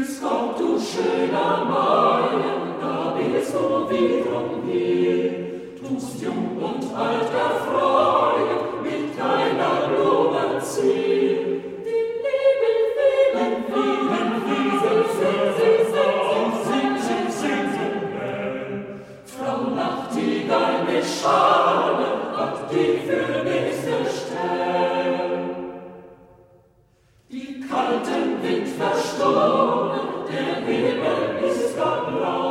Grüß Gott, du schöner Mai, da bist du wiederum hier. Tust jung und alt erfreuen, mit deiner Blumen ziehen. Die lieben vielen, singen. Frau Nachtigall mit Schale, hat die für nächste Stelle. Die kalten Wind verstummen, der Himmel ist gar blau.